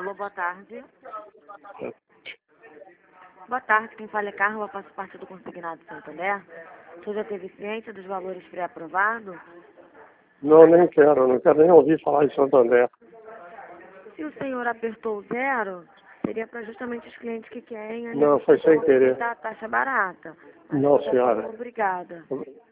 Alô, boa tarde. Boa tarde, quem fala é Carla, faço parte do Consignado Santander. Você já teve ciência dos valores pré-aprovados? Não, nem quero, não quero nem ouvir falar em Santander. Se o senhor apertou o zero, seria para justamente os clientes que querem Não, foi sem querer. a taxa barata. Não, senhora. Obrigada.